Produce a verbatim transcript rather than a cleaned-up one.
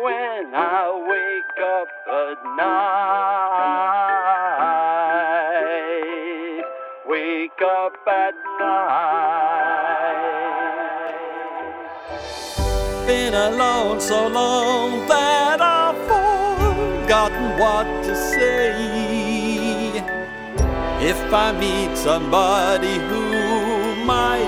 when I wake up at night, wake up at night. Been alone so long that I've forgotten what to say. If I meet somebody whom I